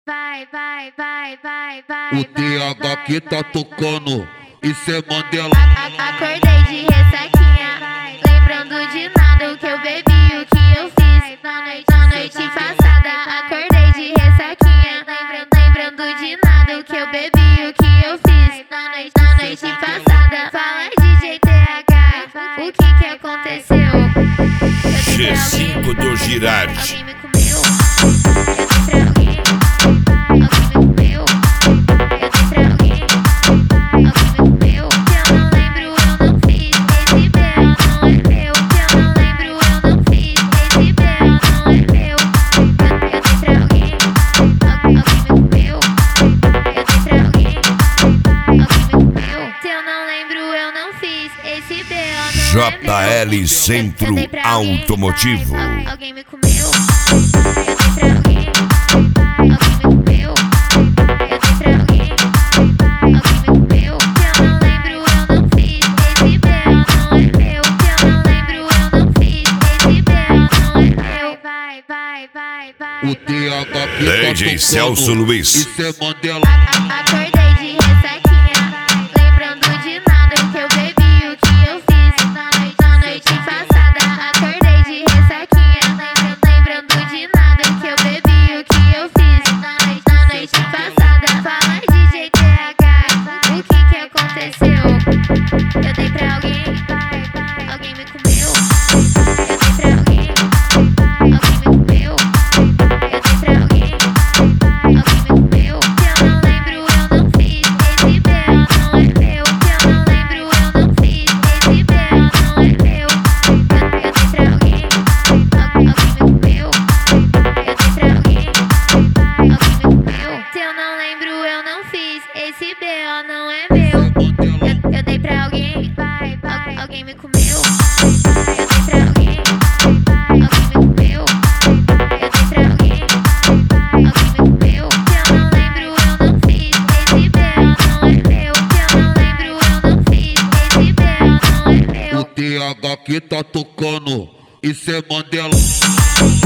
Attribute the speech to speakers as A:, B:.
A: Vai, vai, vai, vai, vai.
B: O TH que tá tocando, isso é Mandela.
A: Acordei de ressaquinha, lembrando de nada o que eu bebi, o que eu fiz na noite passada. Acordei de ressaquinha, lembrando de nada o que eu bebi, o que eu fiz na noite passada. Fala DJ TH, o que aconteceu?
C: G5 do Girardi.
A: Alguém me comeu? Eu dei pra alguém. Alguém me comeu? Eu dei pra alguém. Alguém me comeu? Que eu não lembro, eu não fiz. Esse B.O. não é meu. Que eu não lembro, eu não fiz. Esse B.O. não é meu. Eu dei pra alguém. Alguém me comeu? Eu dei pra alguém. Alguém me comeu? Se eu não lembro, eu não fiz. Esse B.O. não é meu.
C: JL Centro Automotivo.
A: Alguém me comeu? Eu dei pra alguém. Alguém me comeu? Eu dei pra alguém. Alguém me comeu? Que eu não lembro, eu não fiz. Esse B.O. não é meu. Que eu não lembro, eu não fiz. Esse B.O. não é meu. Vai, vai, vai, vai.
B: O TH que tá
C: DJ Celso Luiz.
B: Isso é Mandela.
A: Acordei de ressaquinha, lembrando de nada o que eu bebi, o que eu fiz na noite passada. Acordei de ressaquinha, lembrando de nada o que eu bebi, o que eu fiz na noite passada. Fala DJ TH, o que aconteceu? Eu dei pra alguém, alguém me comeu. Eu dei pra alguém, alguém me comeu. Eu dei pra alguém, alguém me comeu. Que eu não lembro, eu não fiz. Esse B.O. não é meu. Que eu não lembro, eu não fiz. Esse B.O. não é meu. Eu dei pra alguém, alguém me comeu. Eu dei pra alguém, alguém me comeu. Se eu não lembro, eu não fiz. Esse B.O. não é meu. Eu dei pra alguém, alguém me comeu. Eu dei pra alguém, alguém me comeu. Eu dei pra alguém, alguém me comeu. Que eu não lembro, eu não fiz. Esse B.O. não é meu. Que eu não lembro, eu não fiz. Esse B.O. não é meu.
B: O TH que tá tocando, isso é Mandela.